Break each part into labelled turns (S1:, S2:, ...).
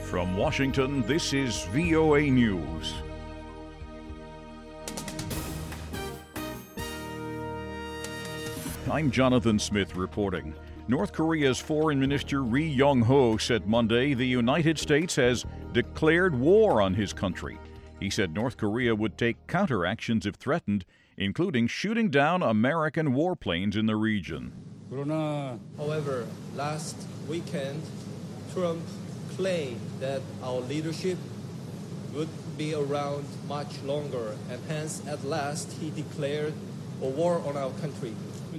S1: From Washington, this is VOA News. I'm Jonathan Smith reporting. North Korea's Foreign Minister Ri Yong-ho said Monday the United States has declared war on his country. He said North Korea would take counteractions if threatened, including shooting down American warplanes in the region.
S2: However, last weekend, Trump claimed that our leadership would be around much longer, and hence, at last, he declared a war on our country.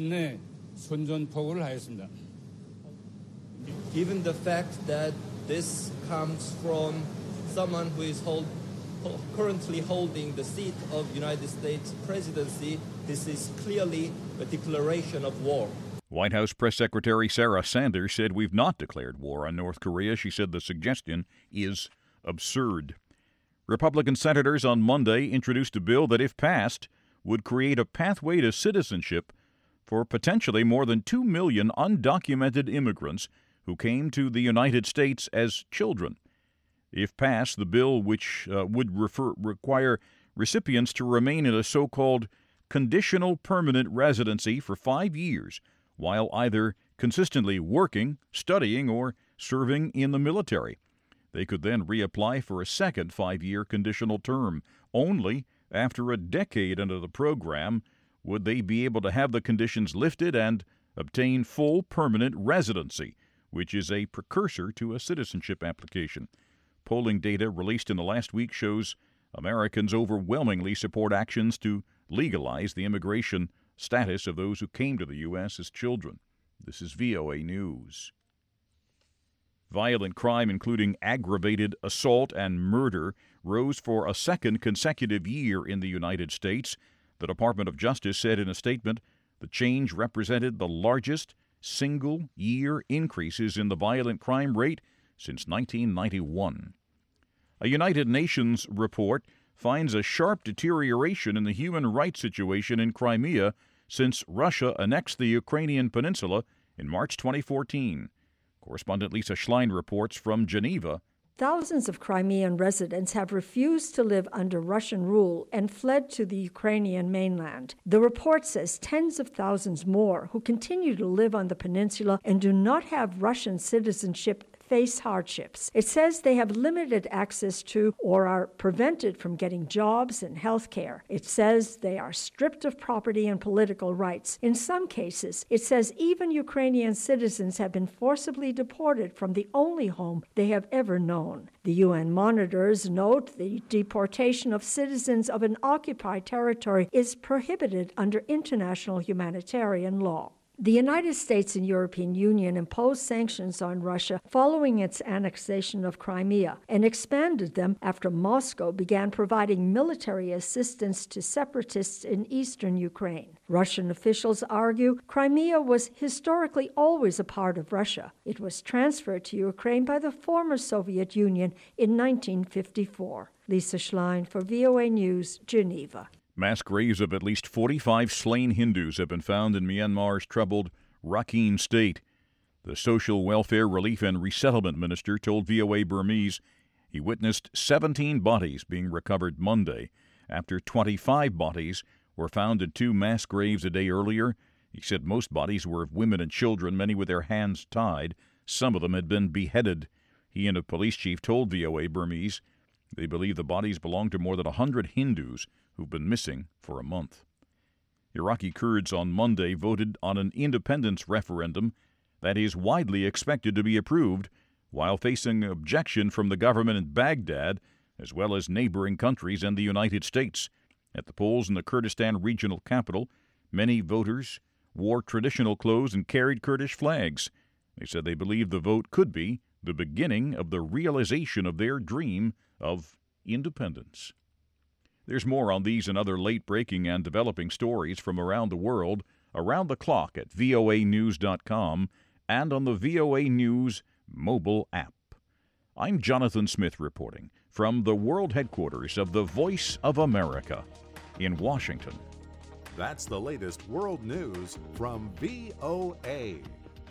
S2: Given the fact that this comes from someone who is currently holding the seat of United States presidency, this is clearly a declaration of war.
S1: White House Press Secretary Sarah Sanders said we've not declared war on North Korea. She said the suggestion is absurd. Republican senators on Monday introduced a bill that, if passed, would create a pathway to citizenship for potentially more than 2 million undocumented immigrants who came to the United States as children. If passed, the bill, which would require recipients to remain in a so-called conditional permanent residency for 5 years, while either consistently working, studying, or serving in the military. They could then reapply for a second 5-year conditional term. Only after a decade into the program would they be able to have the conditions lifted and obtain full permanent residency, which is a precursor to a citizenship application. Polling data released in the last week shows Americans overwhelmingly support actions to legalize the immigration status of those who came to the U.S. as children. This is VOA News. Violent crime, including aggravated assault and murder, rose for a second consecutive year in the United States. The Department of Justice said in a statement the change represented the largest single-year increases in the violent crime rate since 1991. A United Nations report finds a sharp deterioration in the human rights situation in Crimea since Russia annexed the Ukrainian peninsula in March 2014. Correspondent Lisa Schlein reports from Geneva.
S3: Thousands of Crimean residents have refused to live under Russian rule and fled to the Ukrainian mainland. The report says tens of thousands more who continue to live on the peninsula and do not have Russian citizenship face hardships. It says they have limited access to or are prevented from getting jobs and health care. It says they are stripped of property and political rights. In some cases, it says even Ukrainian citizens have been forcibly deported from the only home they have ever known. The UN monitors note the deportation of citizens of an occupied territory is prohibited under international humanitarian law. The United States and European Union imposed sanctions on Russia following its annexation of Crimea and expanded them after Moscow began providing military assistance to separatists in eastern Ukraine. Russian officials argue Crimea was historically always a part of Russia. It was transferred to Ukraine by the former Soviet Union in 1954. Lisa Schlein for VOA News, Geneva.
S1: Mass graves of at least 45 slain Hindus have been found in Myanmar's troubled Rakhine state. The Social Welfare Relief and Resettlement Minister told VOA Burmese he witnessed 17 bodies being recovered Monday after 25 bodies were found in 2 mass graves a day earlier. He said most bodies were of women and children, many with their hands tied. Some of them had been beheaded. He and a police chief told VOA Burmese they believe the bodies belong to more than 100 Hindus who've been missing for a month. Iraqi Kurds on Monday voted on an independence referendum that is widely expected to be approved, while facing objection from the government in Baghdad, as well as neighboring countries and the United States. At the polls in the Kurdistan regional capital, many voters wore traditional clothes and carried Kurdish flags. They said they believe the vote could be the beginning of the realization of their dream of independence. There's more on these and other late-breaking and developing stories from around the world, around the clock at voanews.com and on the VOA News mobile app. I'm Jonathan Smith reporting from the world headquarters of the Voice of America in Washington.
S4: That's the latest world news from VOA.